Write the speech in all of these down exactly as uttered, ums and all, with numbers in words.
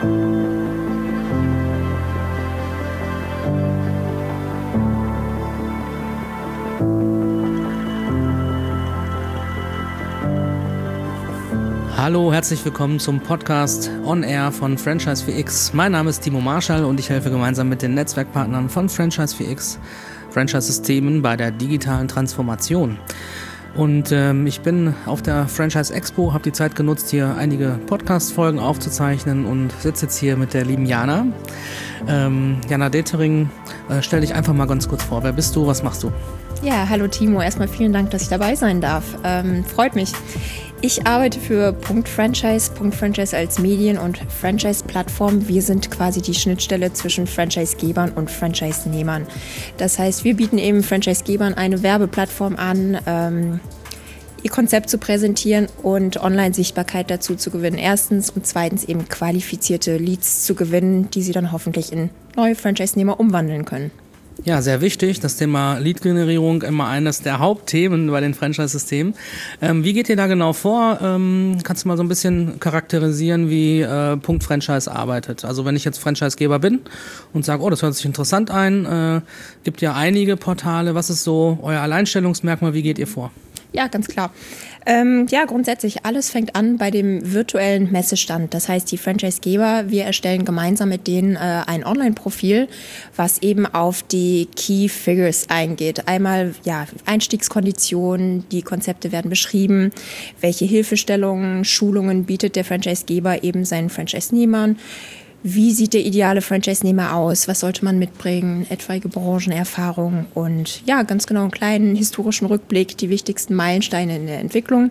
Hallo, herzlich willkommen zum Podcast On Air von Franchise vier X. Mein Name ist Timo Marschall und ich helfe gemeinsam mit den Netzwerkpartnern von Franchise vier X Franchise-Systemen bei der digitalen Transformation. Und ähm, ich bin auf der Franchise Expo, habe die Zeit genutzt, hier einige Podcast-Folgen aufzuzeichnen und sitze jetzt hier mit der lieben Jana. Ähm, Jana Detering, äh, stell dich einfach mal ganz kurz vor. Wer bist du, was machst du? Ja, hallo Timo. Erstmal vielen Dank, dass ich dabei sein darf. Ähm, freut mich. Ich arbeite für Punkt Franchise, Punkt Franchise als Medien- und Franchise-Plattform. Wir sind quasi die Schnittstelle zwischen Franchise-Gebern und Franchise-Nehmern. Das heißt, wir bieten eben Franchise-Gebern eine Werbeplattform an, ähm, ihr Konzept zu präsentieren und Online-Sichtbarkeit dazu zu gewinnen. Erstens und zweitens eben qualifizierte Leads zu gewinnen, die sie dann hoffentlich in neue Franchise-Nehmer umwandeln können. Ja, sehr wichtig. Das Thema Lead-Generierung, immer eines der Hauptthemen bei den Franchise-Systemen. Ähm, wie geht ihr da genau vor? Ähm, kannst du mal so ein bisschen charakterisieren, wie äh, Punkt Franchise arbeitet? Also wenn ich jetzt Franchisegeber bin und sage, oh, das hört sich interessant ein, äh, gibt ja einige Portale. Was ist so euer Alleinstellungsmerkmal? Wie geht ihr vor? Ja, ganz klar. Ähm, ja, grundsätzlich, alles fängt an bei dem virtuellen Messestand. Das heißt, die Franchisegeber, wir erstellen gemeinsam mit denen äh, ein Online-Profil, was eben auf die Key Figures eingeht. Einmal ja, Einstiegskonditionen, die Konzepte werden beschrieben, welche Hilfestellungen, Schulungen bietet der Franchisegeber eben seinen Franchise-Nehmern. Wie sieht der ideale Franchise-Nehmer aus? Was sollte man mitbringen? Etwaige Branchenerfahrung und ja, ganz genau einen kleinen historischen Rückblick, die wichtigsten Meilensteine in der Entwicklung.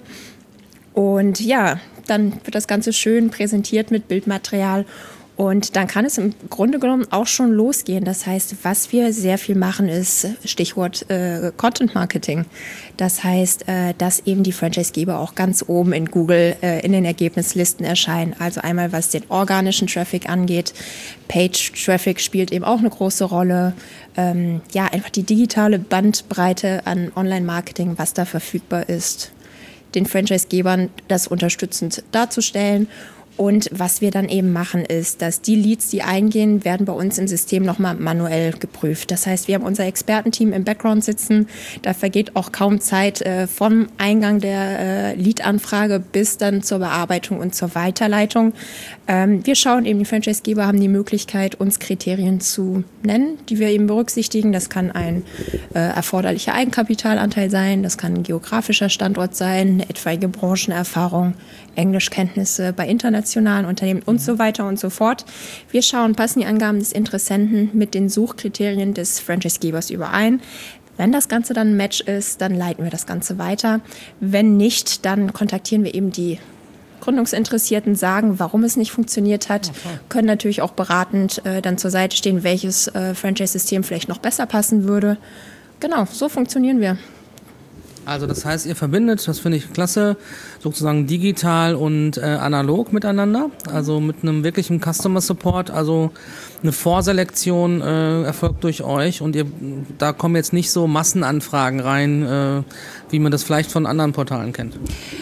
Und ja, dann wird das Ganze schön präsentiert mit Bildmaterial. Und dann kann es im Grunde genommen auch schon losgehen. Das heißt, was wir sehr viel machen, ist Stichwort äh, Content Marketing. Das heißt, äh, dass eben die Franchisegeber auch ganz oben in Google äh, in den Ergebnislisten erscheinen. Also einmal, was den organischen Traffic angeht. Page Traffic spielt eben auch eine große Rolle. Ähm, ja, einfach die digitale Bandbreite an Online-Marketing, was da verfügbar ist, den Franchisegebern das unterstützend darzustellen. Und was wir dann eben machen, ist, dass die Leads, die eingehen, werden bei uns im System nochmal manuell geprüft. Das heißt, wir haben unser Expertenteam im Background sitzen. Da vergeht auch kaum Zeit äh, vom Eingang der äh, Lead-Anfrage bis dann zur Bearbeitung und zur Weiterleitung. Ähm, wir schauen eben, die Franchisegeber haben die Möglichkeit, uns Kriterien zu nennen, die wir eben berücksichtigen. Das kann ein äh, erforderlicher Eigenkapitalanteil sein, das kann ein geografischer Standort sein, eine etwaige Branchenerfahrung, Englischkenntnisse bei internationalen Unternehmen und so weiter und so fort. Wir schauen, passen die Angaben des Interessenten mit den Suchkriterien des Franchisegebers überein. Wenn das Ganze dann ein Match ist, dann leiten wir das Ganze weiter. Wenn nicht, dann kontaktieren wir eben die Gründungsinteressierten, sagen, warum es nicht funktioniert hat, okay. Können natürlich auch beratend äh, dann zur Seite stehen, welches äh, Franchise-System vielleicht noch besser passen würde. Genau, so funktionieren wir. Also das heißt, ihr verbindet, das finde ich klasse, sozusagen digital und äh, analog miteinander, also mit einem wirklichen Customer Support, also eine Vorselektion äh, erfolgt durch euch und ihr, da kommen jetzt nicht so Massenanfragen rein, äh, wie man das vielleicht von anderen Portalen kennt.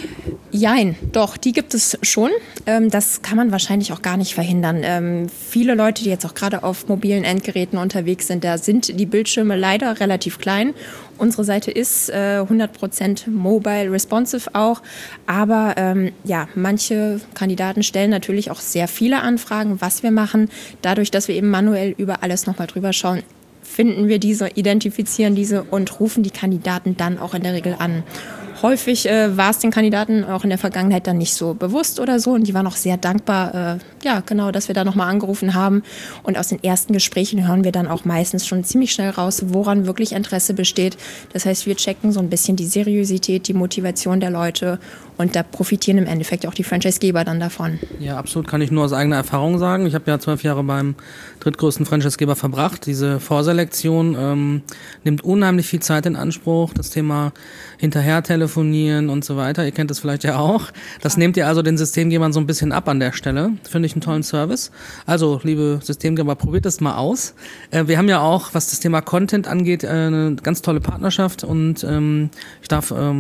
Jein, doch, die gibt es schon. Ähm, das kann man wahrscheinlich auch gar nicht verhindern. Ähm, viele Leute, die jetzt auch gerade auf mobilen Endgeräten unterwegs sind, da sind die Bildschirme leider relativ klein. Unsere Seite ist äh, hundert Prozent mobile responsive auch, aber ähm, ja, manche Kandidaten stellen natürlich auch sehr viele Anfragen, was wir machen. Dadurch, dass wir eben manuell über alles nochmal drüber schauen, finden wir diese, identifizieren diese und rufen die Kandidaten dann auch in der Regel an. Häufig äh, war es den Kandidaten auch in der Vergangenheit dann nicht so bewusst oder so und die waren auch sehr dankbar, äh, ja genau, dass wir da nochmal angerufen haben und aus den ersten Gesprächen hören wir dann auch meistens schon ziemlich schnell raus, woran wirklich Interesse besteht. Das heißt, wir checken so ein bisschen die Seriosität, die Motivation der Leute und da profitieren im Endeffekt auch die Franchisegeber dann davon. Ja, absolut, kann ich nur aus eigener Erfahrung sagen. Ich habe ja zwölf Jahre beim drittgrößten Franchisegeber verbracht. Diese Vorselektion ähm, nimmt unheimlich viel Zeit in Anspruch. Das Thema hinterher telefonieren und so weiter. Ihr kennt das vielleicht ja auch. Das nehmt ihr also den Systemgebern so ein bisschen ab an der Stelle. Finde ich einen tollen Service. Also, liebe Systemgeber, probiert das mal aus. Äh, wir haben ja auch, was das Thema Content angeht, äh, eine ganz tolle Partnerschaft und ähm, ich darf ähm,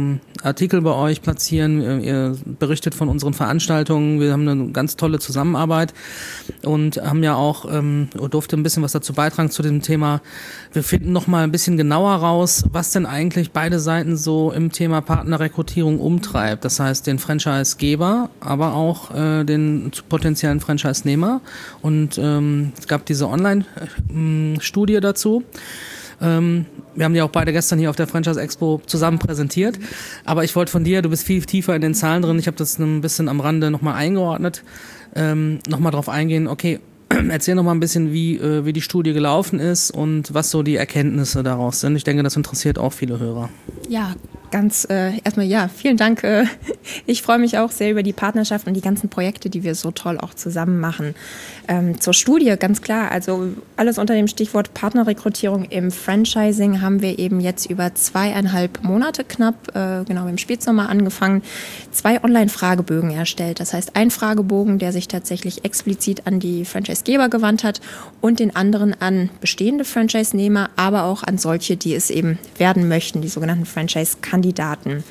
Artikel bei euch platzieren, ihr berichtet von unseren Veranstaltungen, wir haben eine ganz tolle Zusammenarbeit und haben ja auch, ähm, durfte ein bisschen was dazu beitragen zu dem Thema. Wir finden noch mal ein bisschen genauer raus, was denn eigentlich beide Seiten so im Thema Partnerrekrutierung umtreibt. Das heißt, den Franchisegeber, aber auch äh, den potenziellen Franchise-Nehmer. Und ähm, es gab diese Online-Studie dazu. Ähm, wir haben die auch beide gestern hier auf der Franchise Expo zusammen präsentiert. Aber ich wollte von dir, du bist viel tiefer in den Zahlen drin, ich habe das ein bisschen am Rande nochmal eingeordnet, ähm, nochmal drauf eingehen, okay, erzähl nochmal ein bisschen, wie, äh, wie die Studie gelaufen ist und was so die Erkenntnisse daraus sind. Ich denke, das interessiert auch viele Hörer. Ja, ganz äh, erstmal ja, vielen Dank. Äh, ich freue mich auch sehr über die Partnerschaft und die ganzen Projekte, die wir so toll auch zusammen machen. Ähm, zur Studie, ganz klar, also alles unter dem Stichwort Partnerrekrutierung im Franchising haben wir eben jetzt über zweieinhalb Monate knapp, äh, genau im Spätsommer angefangen, zwei Online-Fragebögen erstellt. Das heißt, ein Fragebogen, der sich tatsächlich explizit an die Franchisegeber gewandt hat und den anderen an bestehende Franchise-Nehmer, aber auch an solche, die es eben werden möchten, die sogenannten Franchise-Kandidaten.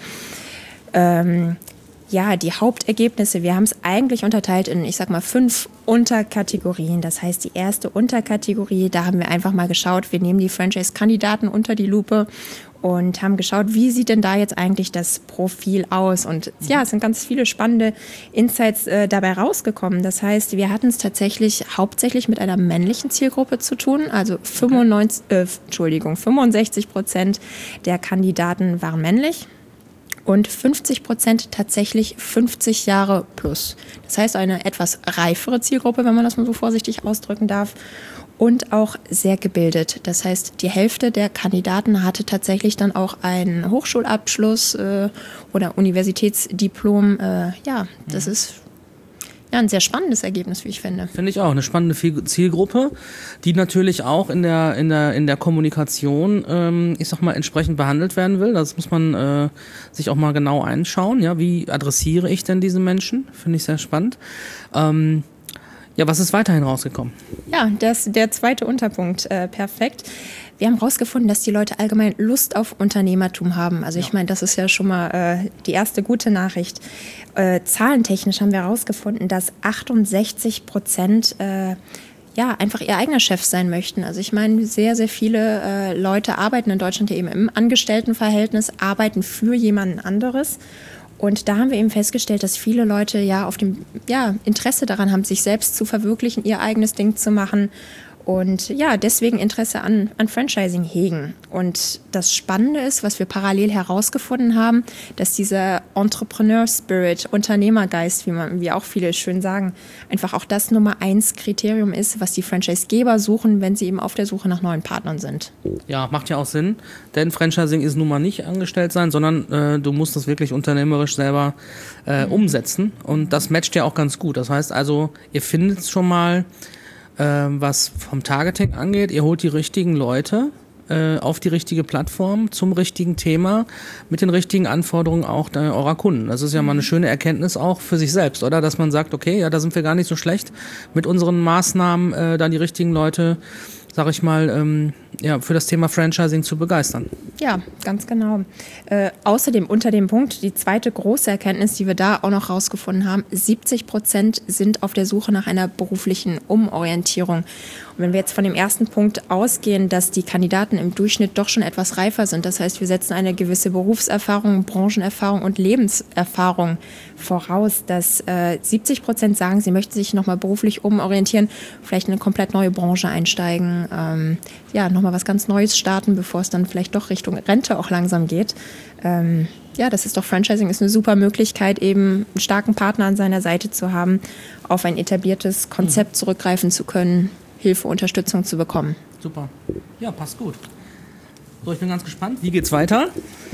Ähm, ja, die Hauptergebnisse, wir haben es eigentlich unterteilt in, ich sag mal, fünf Unterkategorien. Das heißt, die erste Unterkategorie, da haben wir einfach mal geschaut, wir nehmen die Franchise-Kandidaten unter die Lupe und haben geschaut, wie sieht denn da jetzt eigentlich das Profil aus? Und ja, es sind ganz viele spannende Insights äh, dabei rausgekommen. Das heißt, wir hatten es tatsächlich hauptsächlich mit einer männlichen Zielgruppe zu tun. Also fünfundneunzig, äh, Entschuldigung, fünfundsechzig Prozent der Kandidaten waren männlich. Und fünfzig Prozent tatsächlich fünfzig Jahre plus. Das heißt, eine etwas reifere Zielgruppe, wenn man das mal so vorsichtig ausdrücken darf. Und auch sehr gebildet. Das heißt, die Hälfte der Kandidaten hatte tatsächlich dann auch einen Hochschulabschluss äh, oder Universitätsdiplom. Äh, ja, das mhm. ist ja ein sehr spannendes Ergebnis, wie ich finde. Finde ich auch, eine spannende Zielgruppe, die natürlich auch in der, in der, in der Kommunikation, ähm, ich sag mal, entsprechend behandelt werden will. Das muss man äh, sich auch mal genau einschauen. Ja, wie adressiere ich denn diese Menschen? Finde ich sehr spannend. Ähm, Ja, was ist weiterhin rausgekommen? Ja, das, der zweite Unterpunkt, äh, perfekt. Wir haben herausgefunden, dass die Leute allgemein Lust auf Unternehmertum haben. Also ich ja. meine, das ist ja schon mal äh, die erste gute Nachricht. Äh, zahlentechnisch haben wir herausgefunden, dass achtundsechzig Prozent äh, ja, einfach ihr eigener Chef sein möchten. Also ich meine, sehr, sehr viele äh, Leute arbeiten in Deutschland ja eben im Angestelltenverhältnis, arbeiten für jemanden anderes. Und da haben wir eben festgestellt, dass viele Leute ja auf dem ja, Interesse daran haben, sich selbst zu verwirklichen, ihr eigenes Ding zu machen und ja, deswegen Interesse an, an Franchising hegen. Und das Spannende ist, was wir parallel herausgefunden haben, dass dieser Entrepreneur-Spirit, Unternehmergeist, wie man, wie auch viele schön sagen, einfach auch das Nummer eins Kriterium ist, was die Franchisegeber suchen, wenn sie eben auf der Suche nach neuen Partnern sind. Ja, macht ja auch Sinn, denn Franchising ist nun mal nicht angestellt sein, sondern äh, du musst das wirklich unternehmerisch selber äh, mhm. umsetzen und das matcht ja auch ganz gut. Das heißt also, ihr findet es schon mal, was vom Targeting angeht, ihr holt die richtigen Leute äh, auf die richtige Plattform zum richtigen Thema mit den richtigen Anforderungen auch der, eurer Kunden. Das ist ja mal eine schöne Erkenntnis auch für sich selbst, oder? Dass man sagt, okay, ja, da sind wir gar nicht so schlecht mit unseren Maßnahmen, äh, da die richtigen Leute, sag ich mal, ähm, ja, für das Thema Franchising zu begeistern. Ja, ganz genau. Äh, außerdem unter dem Punkt, die zweite große Erkenntnis, die wir da auch noch rausgefunden haben, siebzig Prozent sind auf der Suche nach einer beruflichen Umorientierung. Und wenn wir jetzt von dem ersten Punkt ausgehen, dass die Kandidaten im Durchschnitt doch schon etwas reifer sind, das heißt, wir setzen eine gewisse Berufserfahrung, Branchenerfahrung und Lebenserfahrung voraus, dass äh, siebzig Prozent sagen, sie möchten sich nochmal beruflich umorientieren, vielleicht in eine komplett neue Branche einsteigen, ähm, ja, nochmal was ganz Neues starten, bevor es dann vielleicht doch Richtung Rente auch langsam geht. Ähm, ja, das ist doch, Franchising ist eine super Möglichkeit, eben einen starken Partner an seiner Seite zu haben, auf ein etabliertes Konzept zurückgreifen zu können, Hilfe, Unterstützung zu bekommen. Super. Ja, passt gut. So, ich bin ganz gespannt. Wie geht's weiter?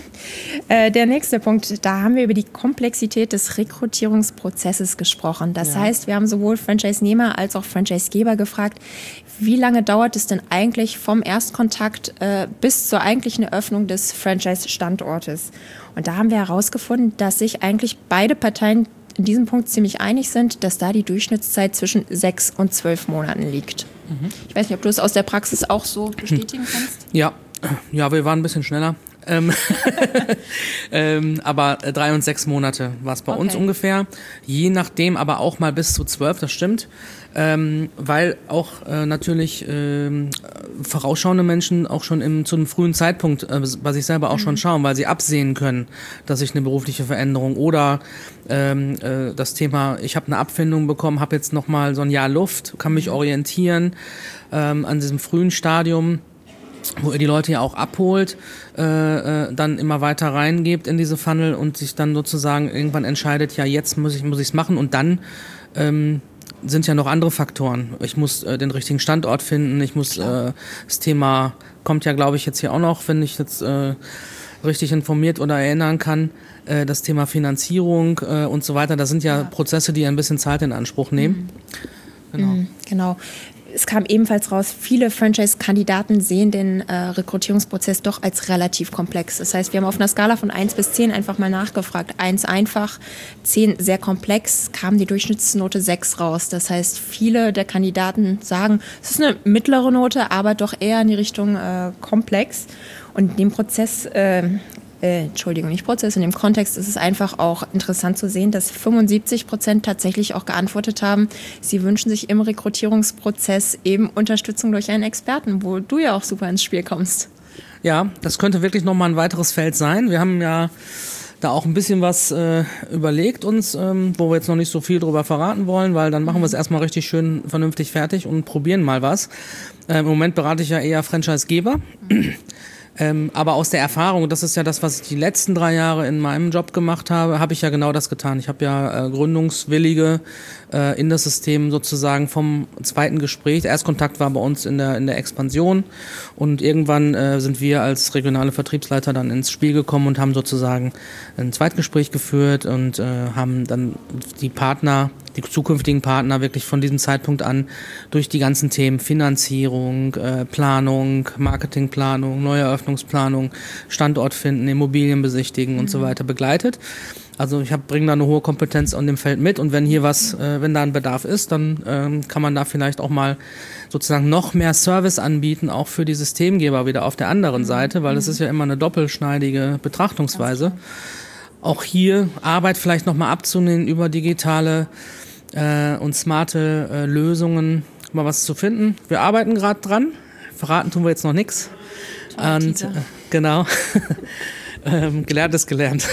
Äh, der nächste Punkt, da haben wir über die Komplexität des Rekrutierungsprozesses gesprochen. Das ja. heißt, wir haben sowohl Franchise-Nehmer als auch Franchise-Geber gefragt, wie lange dauert es denn eigentlich vom Erstkontakt äh, bis zur eigentlichen Eröffnung des Franchise-Standortes? Und da haben wir herausgefunden, dass sich eigentlich beide Parteien in diesem Punkt ziemlich einig sind, dass da die Durchschnittszeit zwischen sechs und zwölf Monaten liegt. Mhm. Ich weiß nicht, ob du es aus der Praxis auch so bestätigen kannst? Ja, ja, wir waren ein bisschen schneller. Ähm, ähm, aber drei und sechs Monate war es bei okay. uns ungefähr. Je nachdem, aber auch mal bis zu zwölf, das stimmt. Ähm, weil auch äh, natürlich ähm, vorausschauende Menschen auch schon im, zu einem frühen Zeitpunkt äh, bei sich selber auch mhm. schon schauen, weil sie absehen können, dass ich eine berufliche Veränderung oder ähm, äh, das Thema, ich habe eine Abfindung bekommen, habe jetzt nochmal so ein Jahr Luft, kann mich orientieren ähm, an diesem frühen Stadium, wo ihr die Leute ja auch abholt, äh, äh, dann immer weiter reingebt in diese Funnel und sich dann sozusagen irgendwann entscheidet, ja jetzt muss ich muss ich's machen und dann ähm, sind ja noch andere Faktoren. Ich muss äh, den richtigen Standort finden, ich muss äh, das Thema kommt ja, glaube ich, jetzt hier auch noch, wenn ich jetzt äh, richtig informiert oder erinnern kann, äh, das Thema Finanzierung äh, und so weiter. Das sind ja, ja Prozesse, die ein bisschen Zeit in Anspruch nehmen. Mhm. Genau. Mhm, genau. Es kam ebenfalls raus, viele Franchise-Kandidaten sehen den äh, Rekrutierungsprozess doch als relativ komplex. Das heißt, wir haben auf einer Skala von eins bis zehn einfach mal nachgefragt. eins einfach, zehn sehr komplex, kam die Durchschnittsnote sechs raus. Das heißt, viele der Kandidaten sagen, es ist eine mittlere Note, aber doch eher in die Richtung äh, komplex. Und in dem Prozess... Äh, Äh, Entschuldigung, nicht Prozess, in dem Kontext ist es einfach auch interessant zu sehen, dass fünfundsiebzig Prozent tatsächlich auch geantwortet haben, sie wünschen sich im Rekrutierungsprozess eben Unterstützung durch einen Experten, wo du ja auch super ins Spiel kommst. Ja, das könnte wirklich nochmal ein weiteres Feld sein. Wir haben ja da auch ein bisschen was äh, überlegt uns, ähm, wo wir jetzt noch nicht so viel drüber verraten wollen, weil dann machen wir es erstmal richtig schön vernünftig fertig und probieren mal was. Äh, Im Moment berate ich ja eher Franchisegeber. Ähm, aber aus der Erfahrung, das ist ja das, was ich die letzten drei Jahre in meinem Job gemacht habe, habe ich ja genau das getan. Ich habe ja äh, Gründungswillige äh, in das System sozusagen vom zweiten Gespräch. Der Erstkontakt war bei uns in der in der Expansion und irgendwann äh, sind wir als regionale Vertriebsleiter dann ins Spiel gekommen und haben sozusagen ein Zweitgespräch geführt und äh, haben dann die Partner, die zukünftigen Partner wirklich von diesem Zeitpunkt an durch die ganzen Themen Finanzierung, äh, Planung, Marketingplanung, Neueröffnungsplanung, Standort finden, Immobilien besichtigen mhm. und so weiter begleitet. Also ich bringe da eine hohe Kompetenz an dem Feld mit und wenn hier was, äh, wenn da ein Bedarf ist, dann ähm, kann man da vielleicht auch mal sozusagen noch mehr Service anbieten, auch für die Systemgeber wieder auf der anderen Seite, weil es ist ja immer eine doppelschneidige Betrachtungsweise. Auch hier Arbeit vielleicht nochmal abzunehmen über digitale äh, und smarte äh, Lösungen, mal was zu finden. Wir arbeiten gerade dran, verraten tun wir jetzt noch nichts. Und äh, genau, ähm, gelernt ist gelernt.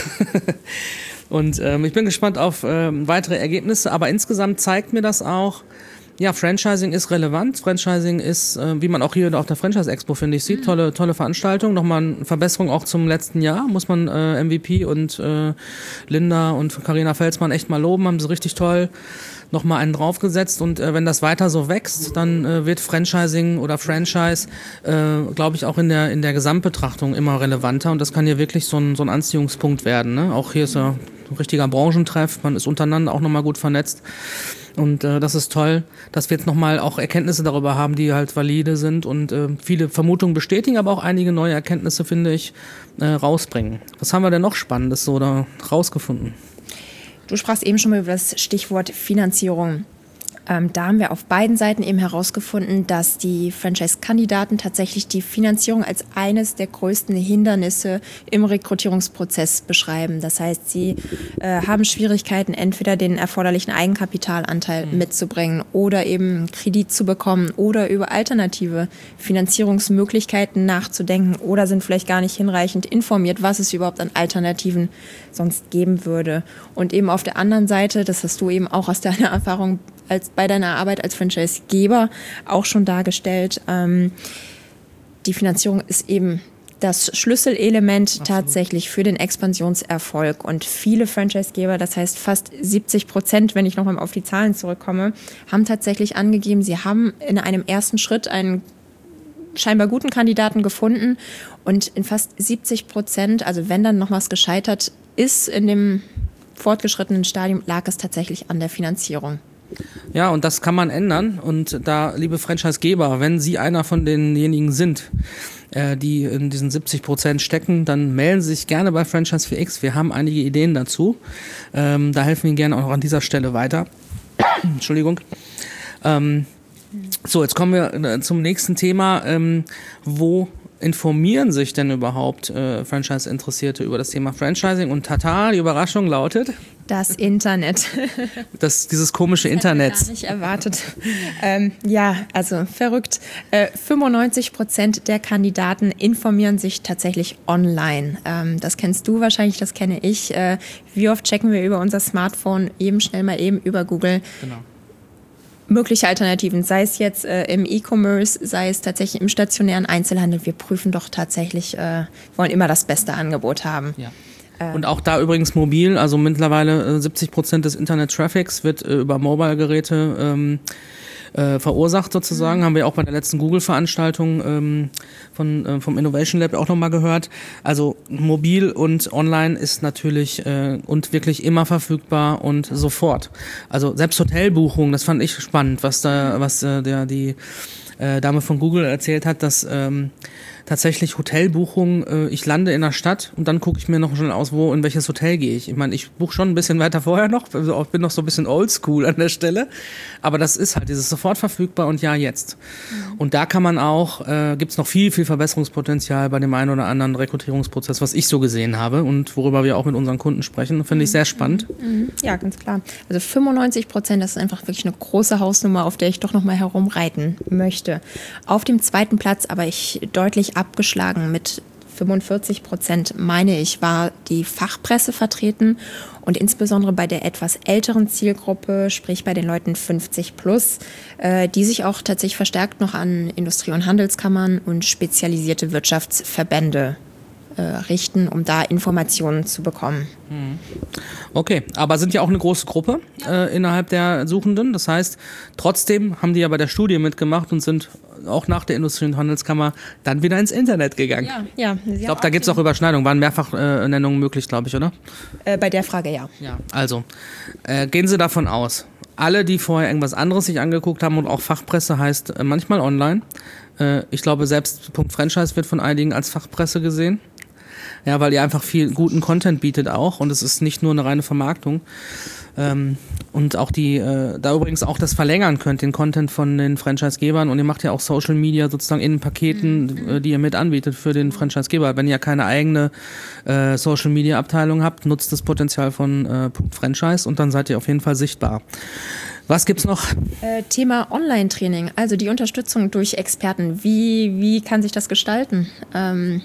Und ähm, ich bin gespannt auf ähm, weitere Ergebnisse, aber insgesamt zeigt mir das auch, ja, Franchising ist relevant. Franchising ist, äh, wie man auch hier auf der Franchise Expo, finde ich, sieht, mhm. tolle tolle Veranstaltung. Nochmal eine Verbesserung auch zum letzten Jahr, muss man äh, M V P und äh, Linda und Carina Felsmann echt mal loben, haben sie richtig toll nochmal einen draufgesetzt und äh, wenn das weiter so wächst, dann äh, wird Franchising oder Franchise, äh, glaube ich, auch in der in der Gesamtbetrachtung immer relevanter und das kann hier wirklich so ein, so ein Anziehungspunkt werden. Ne? Auch hier ist ja ein richtiger Branchentreff, man ist untereinander auch nochmal gut vernetzt und äh, das ist toll, dass wir jetzt nochmal auch Erkenntnisse darüber haben, die halt valide sind und äh, viele Vermutungen bestätigen, aber auch einige neue Erkenntnisse, finde ich, äh, rausbringen. Was haben wir denn noch Spannendes so da rausgefunden? Du sprachst eben schon mal über das Stichwort Finanzierung. Ähm, da haben wir auf beiden Seiten eben herausgefunden, dass die Franchise-Kandidaten tatsächlich die Finanzierung als eines der größten Hindernisse im Rekrutierungsprozess beschreiben. Das heißt, sie äh, haben Schwierigkeiten, entweder den erforderlichen Eigenkapitalanteil mhm. mitzubringen oder eben Kredit zu bekommen oder über alternative Finanzierungsmöglichkeiten nachzudenken oder sind vielleicht gar nicht hinreichend informiert, was es überhaupt an Alternativen sonst geben würde. Und eben auf der anderen Seite, das hast du eben auch aus deiner Erfahrung als bei deiner Arbeit als Franchisegeber auch schon dargestellt. Ähm, die Finanzierung ist eben das Schlüsselelement Absolut. tatsächlich für den Expansionserfolg. Und viele Franchisegeber, das heißt fast siebzig Prozent, wenn ich nochmal auf die Zahlen zurückkomme, haben tatsächlich angegeben, sie haben in einem ersten Schritt einen scheinbar guten Kandidaten gefunden und in fast siebzig Prozent, also wenn dann noch was gescheitert ist in dem fortgeschrittenen Stadium, lag es tatsächlich an der Finanzierung. Ja, und das kann man ändern. Und da, liebe Franchisegeber, wenn Sie einer von denjenigen sind, äh, die in diesen siebzig Prozent stecken, dann melden Sie sich gerne bei Franchise vier X. Wir haben einige Ideen dazu. Ähm, da helfen wir Ihnen gerne auch an dieser Stelle weiter. Entschuldigung. Ähm, so, jetzt kommen wir zum nächsten Thema. Ähm, wo informieren sich denn überhaupt äh, Franchise-Interessierte über das Thema Franchising? Und tata, die Überraschung lautet? Das Internet. Das, dieses komische das Internet. Gar nicht erwartet. ähm, ja, also verrückt. Äh, fünfundneunzig Prozent der Kandidaten informieren sich tatsächlich online. Ähm, das kennst du wahrscheinlich, das kenne ich. Äh, wie oft checken wir über unser Smartphone eben schnell mal eben über Google? Genau. Mögliche Alternativen, sei es jetzt äh, im E-Commerce, sei es tatsächlich im stationären Einzelhandel. Wir prüfen doch tatsächlich, äh, wollen immer das beste Angebot haben. Ja. Und auch da übrigens mobil, also mittlerweile äh, siebzig Prozent des Internet-Traffics wird äh, über Mobile-Geräte ähm, äh, verursacht sozusagen. Mhm. Haben wir auch bei der letzten Google-Veranstaltung ähm, von, äh, vom Innovation Lab auch nochmal gehört. Also mobil und online ist natürlich äh, und wirklich immer verfügbar und sofort. Also selbst Hotelbuchungen, das fand ich spannend, was da, was äh, der die äh, Dame von Google erzählt hat, dass ähm, tatsächlich Hotelbuchungen, äh, ich lande in der Stadt und dann gucke ich mir noch schnell aus, wo, in welches Hotel gehe ich. Ich meine, ich buche schon ein bisschen weiter vorher noch, also bin noch so ein bisschen oldschool an der Stelle, aber das ist halt dieses sofort verfügbar und ja, jetzt. Mhm. Und da kann man auch, äh, gibt es noch viel, viel Verbesserungspotenzial bei dem einen oder anderen Rekrutierungsprozess, was ich so gesehen habe und worüber wir auch mit unseren Kunden sprechen, finde ich sehr spannend. Mhm. Ja, ganz klar. Also fünfundneunzig Prozent, das ist einfach wirklich eine große Hausnummer, auf der ich doch noch mal herumreiten möchte. Auf dem zweiten Platz, aber ich deutlich abgeschlagen mit fünfundvierzig Prozent, meine ich, war die Fachpresse vertreten und insbesondere bei der etwas älteren Zielgruppe, sprich bei den Leuten fünfzig plus, äh, die sich auch tatsächlich verstärkt noch an Industrie- und Handelskammern und spezialisierte Wirtschaftsverbände äh, richten, um da Informationen zu bekommen. Okay, aber sind ja auch eine große Gruppe äh, innerhalb der Suchenden. Das heißt, trotzdem haben die ja bei der Studie mitgemacht und sind auch nach der Industrie- und Handelskammer dann wieder ins Internet gegangen. Ja, ja. Ich glaube, da gibt es auch Überschneidungen. Waren Mehrfachnennungen äh, möglich, glaube ich, oder? Äh, bei der Frage ja. Ja, also äh, gehen Sie davon aus, alle, die vorher irgendwas anderes sich angeguckt haben und auch Fachpresse heißt äh, manchmal online. Äh, ich glaube, selbst Punkt Franchise wird von einigen als Fachpresse gesehen. Ja, weil ihr einfach viel guten Content bietet auch und es ist nicht nur eine reine Vermarktung. Ähm, und auch die, äh, da übrigens auch das verlängern könnt, den Content von den Franchisegebern und ihr macht ja auch Social Media sozusagen in Paketen, mhm. äh, die ihr mit anbietet für den Franchisegeber. Wenn ihr keine eigene äh, Social Media Abteilung habt, nutzt das Potenzial von äh, Punkt Franchise und dann seid ihr auf jeden Fall sichtbar. Was gibt's noch? Äh, Thema Online-Training, also die Unterstützung durch Experten. Wie, wie kann sich das gestalten? Ähm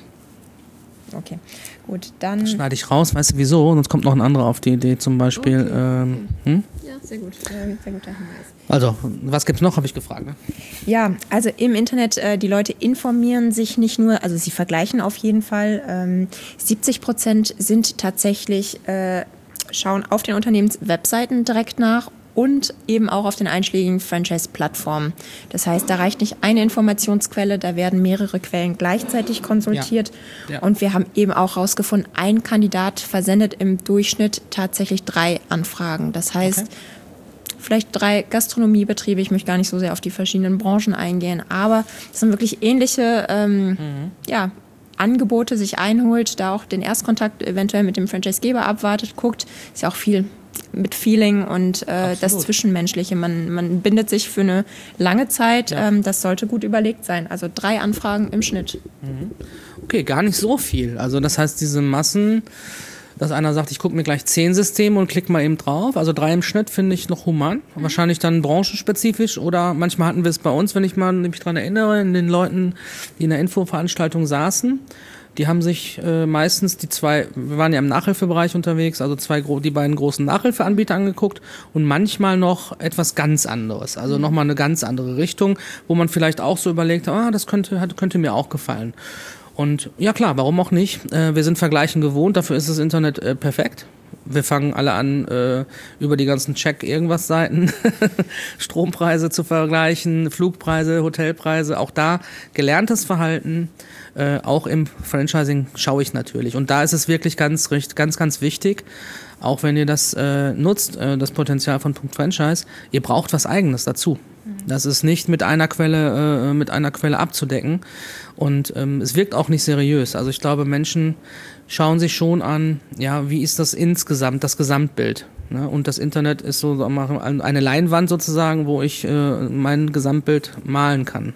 Okay, gut, dann... Das schneide ich raus, weißt du wieso? Sonst kommt noch ein anderer auf die Idee, zum Beispiel... Okay. Ähm, hm? Ja, sehr gut, äh, sehr guter Hinweis. Also, was gibt's noch, habe ich gefragt. Ne? Ja, also im Internet, äh, die Leute informieren sich nicht nur, also sie vergleichen auf jeden Fall. Ähm, siebzig Prozent sind tatsächlich, äh, schauen auf den Unternehmenswebseiten direkt nach und eben auch auf den einschlägigen Franchise-Plattformen. Das heißt, da reicht nicht eine Informationsquelle, da werden mehrere Quellen gleichzeitig konsultiert. Ja. Ja. Und wir haben eben auch herausgefunden, ein Kandidat versendet im Durchschnitt tatsächlich drei Anfragen. Das heißt, okay. vielleicht drei Gastronomiebetriebe, ich möchte gar nicht so sehr auf die verschiedenen Branchen eingehen, aber das sind wirklich ähnliche ähm, mhm. ja, Angebote, sich einholt, da auch den Erstkontakt eventuell mit dem Franchisegeber abwartet, guckt, ist ja auch viel mit Feeling und äh, das Zwischenmenschliche. Man, man bindet sich für eine lange Zeit. Ja. Ähm, das sollte gut überlegt sein. Also drei Anfragen im Schnitt. Okay, gar nicht so viel. Also das heißt, diese Massen, dass einer sagt, ich gucke mir gleich zehn Systeme und klicke mal eben drauf. Also drei im Schnitt finde ich noch human. Mhm. Wahrscheinlich dann branchenspezifisch oder manchmal hatten wir es bei uns, wenn ich mal mich daran erinnere, in den Leuten, die in der Infoveranstaltung saßen. Die haben sich äh, meistens die zwei, wir waren ja im Nachhilfebereich unterwegs, also zwei die beiden großen Nachhilfeanbieter angeguckt und manchmal noch etwas ganz anderes, also mhm. nochmal eine ganz andere Richtung, wo man vielleicht auch so überlegt, ah, das könnte, könnte mir auch gefallen. Und ja klar, warum auch nicht? Äh, wir sind Vergleichen gewohnt, dafür ist das Internet äh, perfekt. Wir fangen alle an, äh, über die ganzen Check-Irgendwas-Seiten Strompreise zu vergleichen, Flugpreise, Hotelpreise, auch da gelerntes Verhalten. Äh, auch im Franchising schaue ich natürlich. Und da ist es wirklich ganz, ganz, ganz wichtig, auch wenn ihr das äh, nutzt, äh, das Potenzial von Punkt Franchise, ihr braucht was Eigenes dazu. Mhm. Das ist nicht mit einer Quelle, äh, mit einer Quelle abzudecken. Und ähm, es wirkt auch nicht seriös. Also ich glaube, Menschen schauen sich schon an, ja, wie ist das insgesamt, das Gesamtbild. Ne? Und das Internet ist so eine Leinwand sozusagen, wo ich äh, mein Gesamtbild malen kann. Ne? Mhm.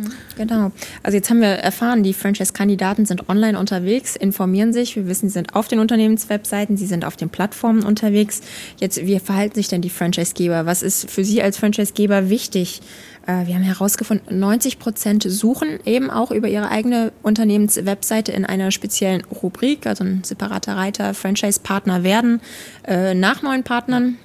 Genau. Also jetzt haben wir erfahren, die Franchise-Kandidaten sind online unterwegs, informieren sich. Wir wissen, sie sind auf den Unternehmenswebseiten, sie sind auf den Plattformen unterwegs. Jetzt, wie verhalten sich denn die Franchise-Geber? Was ist für Sie als Franchise-Geber wichtig? Wir haben herausgefunden, neunzig Prozent suchen eben auch über ihre eigene Unternehmenswebseite in einer speziellen Rubrik, also ein separater Reiter, Franchise-Partner werden, äh, nach neuen Partnern.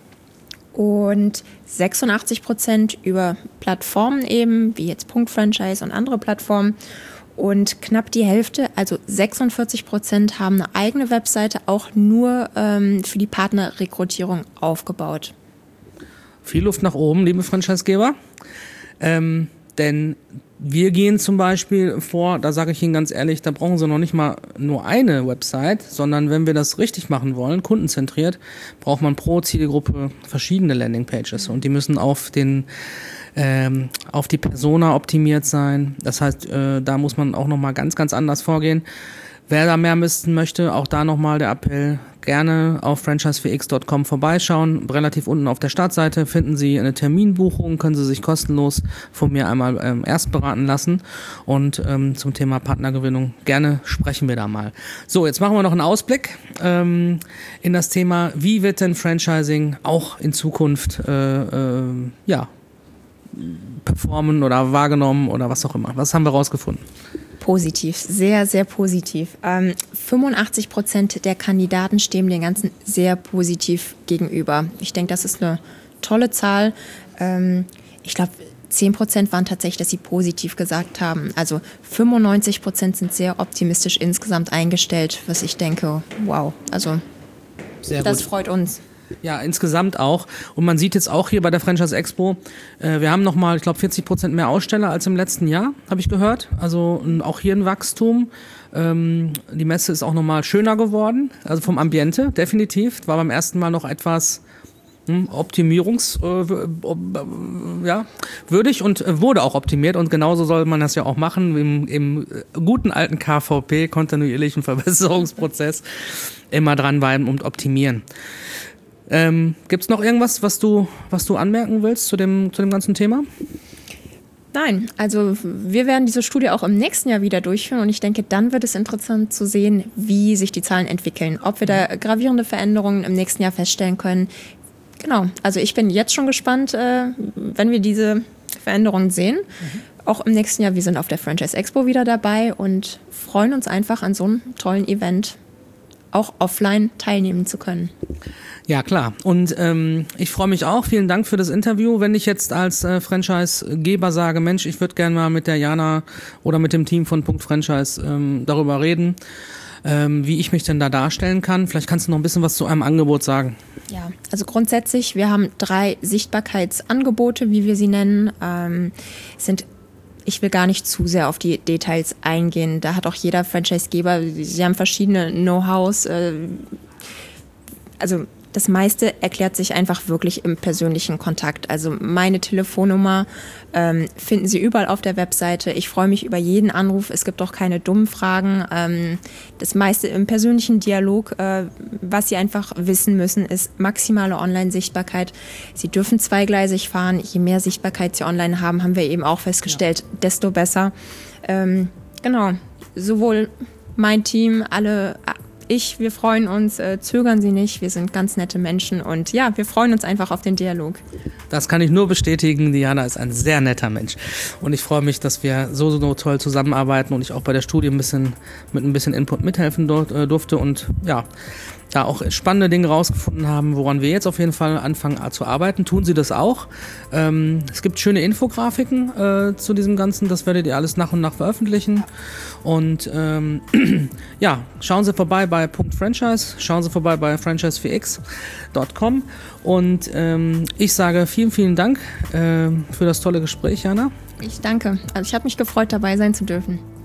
Und sechsundachtzig Prozent über Plattformen eben, wie jetzt Punkt Franchise und andere Plattformen. Und knapp die Hälfte, also sechsundvierzig Prozent, haben eine eigene Webseite auch nur ähm, für die Partnerrekrutierung aufgebaut. Viel Luft nach oben, liebe Franchisegeber. Ähm, denn wir gehen zum Beispiel vor, da sage ich Ihnen ganz ehrlich, da brauchen Sie noch nicht mal nur eine Website, sondern wenn wir das richtig machen wollen, kundenzentriert, braucht man pro Zielgruppe verschiedene Landingpages und die müssen auf den ähm, auf die Persona optimiert sein. Das heißt, äh, da muss man auch nochmal ganz, ganz anders vorgehen. Wer da mehr wissen möchte, auch da nochmal der Appell, gerne auf franchise v x punkt com vorbeischauen. Relativ unten auf der Startseite finden Sie eine Terminbuchung, können Sie sich kostenlos von mir einmal ähm, erst beraten lassen. Und ähm, zum Thema Partnergewinnung, gerne sprechen wir da mal. So, jetzt machen wir noch einen Ausblick ähm, in das Thema, wie wird denn Franchising auch in Zukunft äh, äh, ja, performen oder wahrgenommen oder was auch immer. Was haben wir rausgefunden? Positiv, sehr, sehr positiv. Ähm, fünfundachtzig Prozent der Kandidaten stehen dem Ganzen sehr positiv gegenüber. Ich denke, das ist eine tolle Zahl. Ähm, ich glaube, zehn Prozent waren tatsächlich, dass sie positiv gesagt haben. Also fünfundneunzig Prozent sind sehr optimistisch insgesamt eingestellt, was ich denke, wow, also sehr das gut. Freut uns. Ja, insgesamt auch. Und man sieht jetzt auch hier bei der Franchise Expo, äh, wir haben nochmal, ich glaube, vierzig Prozent mehr Aussteller als im letzten Jahr, habe ich gehört. Also n- auch hier ein Wachstum. Ähm, die Messe ist auch nochmal schöner geworden, also vom Ambiente, definitiv. War beim ersten Mal noch etwas hm, Optimierungs, äh, äh, ja, würdig und äh, wurde auch optimiert. Und genauso soll man das ja auch machen im, im guten alten K V P, kontinuierlichen Verbesserungsprozess, immer dranbleiben und optimieren. Ähm, gibt es noch irgendwas, was du, was du anmerken willst zu dem, zu dem ganzen Thema? Nein, also wir werden diese Studie auch im nächsten Jahr wieder durchführen und ich denke, dann wird es interessant zu sehen, wie sich die Zahlen entwickeln, ob wir da gravierende Veränderungen im nächsten Jahr feststellen können. Genau, also ich bin jetzt schon gespannt, äh, wenn wir diese Veränderungen sehen. Mhm. Auch im nächsten Jahr, wir sind auf der Franchise Expo wieder dabei und freuen uns einfach an so einem tollen Event auch offline teilnehmen zu können. Ja, klar. Und ähm, ich freue mich auch. Vielen Dank für das Interview. Wenn ich jetzt als äh, Franchise-Geber sage, Mensch, ich würde gerne mal mit der Jana oder mit dem Team von Punkt Franchise ähm, darüber reden, ähm, wie ich mich denn da darstellen kann. Vielleicht kannst du noch ein bisschen was zu einem Angebot sagen. Ja, also grundsätzlich, wir haben drei Sichtbarkeitsangebote, wie wir sie nennen. Ähm, sind Ich will gar nicht zu sehr auf die Details eingehen. Da hat auch jeder Franchise-Geber, sie haben verschiedene Know-hows. Äh, also das meiste erklärt sich einfach wirklich im persönlichen Kontakt. Also meine Telefonnummer ähm, finden Sie überall auf der Webseite. Ich freue mich über jeden Anruf. Es gibt auch keine dummen Fragen. Ähm, das meiste im persönlichen Dialog. Äh, was Sie einfach wissen müssen, ist maximale Online-Sichtbarkeit. Sie dürfen zweigleisig fahren. Je mehr Sichtbarkeit Sie online haben, haben wir eben auch festgestellt, ja. desto besser. Ähm, genau, sowohl mein Team, alle... Ich, wir freuen uns, äh, zögern Sie nicht, wir sind ganz nette Menschen und ja, wir freuen uns einfach auf den Dialog. Das kann ich nur bestätigen, Diana ist ein sehr netter Mensch und ich freue mich, dass wir so, so toll zusammenarbeiten und ich auch bei der Studie ein bisschen, mit ein bisschen Input mithelfen dort, äh, durfte und ja, da auch spannende Dinge rausgefunden haben, woran wir jetzt auf jeden Fall anfangen zu arbeiten. Tun Sie das auch. Ähm, es gibt schöne Infografiken äh, zu diesem Ganzen, das werdet ihr alles nach und nach veröffentlichen. Und ähm, ja, schauen Sie vorbei bei Punkt Franchise, schauen Sie vorbei bei franchise v x punkt com und ähm, ich sage vielen, vielen Dank äh, für das tolle Gespräch, Jana. Ich danke. Also ich habe mich gefreut, dabei sein zu dürfen.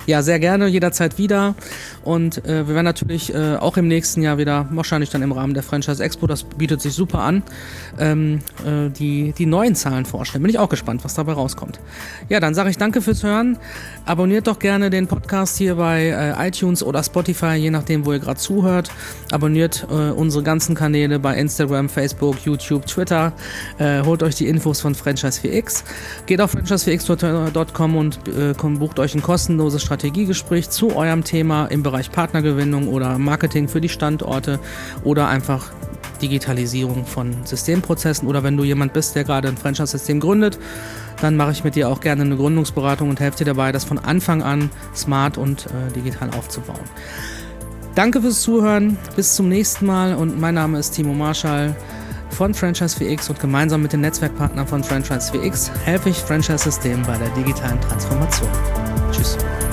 Ja, sehr gerne, jederzeit wieder. Und äh, wir werden natürlich äh, auch im nächsten Jahr wieder, wahrscheinlich dann im Rahmen der Franchise Expo, das bietet sich super an, ähm, äh, die, die neuen Zahlen vorstellen. Bin ich auch gespannt, was dabei rauskommt. Ja, dann sage ich danke fürs Hören. Abonniert doch gerne den Podcast hier bei äh, iTunes oder Spotify, je nachdem, wo ihr gerade zuhört. Abonniert äh, unsere ganzen Kanäle bei Instagram, Facebook, YouTube, Twitter. Äh, holt euch die Infos von Franchise vier X. Geht auf franchise vier x punkt com und äh, bucht euch ein kostenloses Strategiegespräch zu eurem Thema im Bereich Partnergewinnung oder Marketing für die Standorte oder einfach Digitalisierung von Systemprozessen. Oder wenn du jemand bist, der gerade ein Franchise-System gründet, dann mache ich mit dir auch gerne eine Gründungsberatung und helfe dir dabei, das von Anfang an smart und äh, digital aufzubauen. Danke fürs Zuhören, bis zum nächsten Mal und mein Name ist Timo Marschall von Franchise vier X und gemeinsam mit den Netzwerkpartnern von Franchise vier X helfe ich Franchise-Systemen bei der digitalen Transformation. Tschüss.